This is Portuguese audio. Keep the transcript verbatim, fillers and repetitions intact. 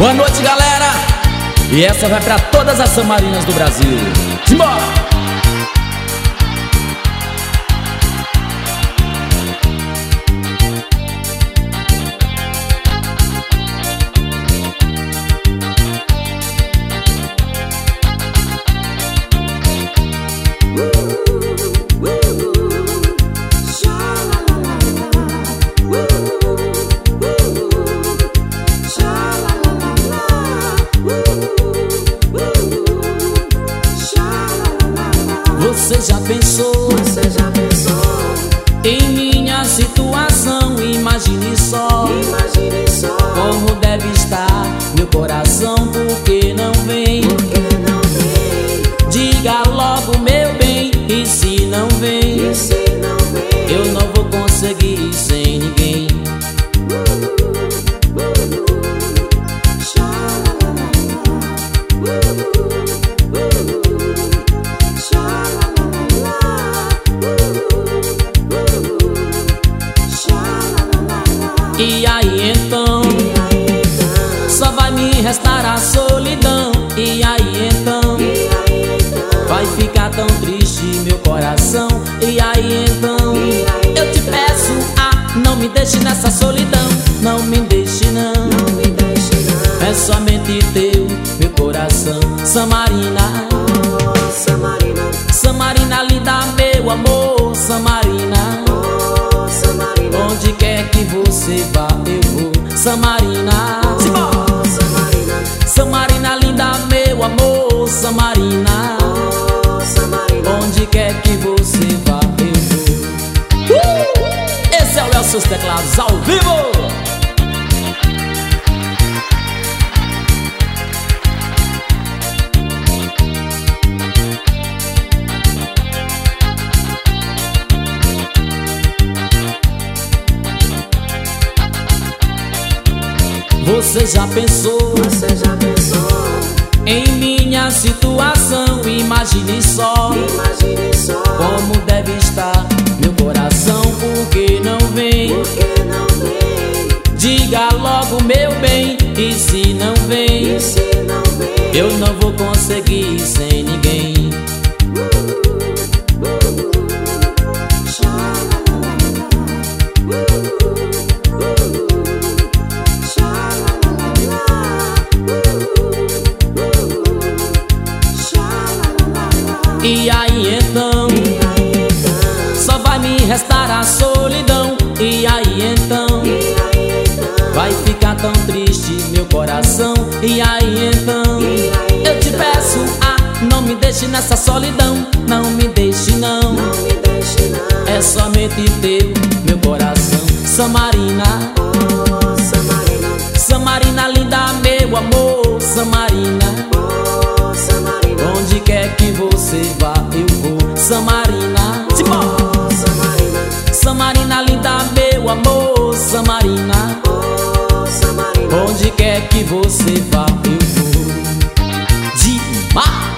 Boa noite, galera. E essa vai pra todas as samarinas do Brasil. Simbora! Você já pensou, você já pensou em minha situação? Imagine só, imagine só como deve estar meu coração. Por que não vem? Por que não vem? Diga logo, meu bem. E se não vem? E se não vem? Eu não vou conseguir sem ninguém. E aí então, E aí então, só vai me restar a solidão. E aí então, e aí então, vai ficar tão triste meu coração. E aí então, e aí eu te peço, ah, não me deixe nessa solidão. Não me deixe não, não me deixe não. é somente teu meu coração. Samarina, Oh, Samarina, Samarina linda, meu amor. Samarina, oh, Samarina, onde quer que você vá eu vou. Samarina, simbora! oh, Samarina, Samarina linda, meu amor. Samarina, oh, Samarina, onde quer que você vá eu vou. uh! Esse é o Léo Seus Teclados ao vivo. Você já pensou você já pensou, em minha situação? Imagine só imagine só como deve estar meu coração. Por que não vem? por que não vem? Diga logo, meu bem. E se não vem? E se não vem? Eu não vou conseguir sem ninguém. E aí então, E aí então, só vai me restar a solidão. E aí então, e aí então, vai ficar tão triste meu coração. E aí então, e aí eu te peço, ah, não me deixe nessa solidão. Não me deixe não, não me deixe não. é somente teu meu coração. Samarina, Oh, Samarina, Samarina linda, meu amor. Samarina, oh, Samarina, onde quer que você vá eu vou. Samarina, simbora! oh, Samarina, Samarina linda, meu amor. Samarina, oh, Samarina, onde quer que você vá eu vou. Demais!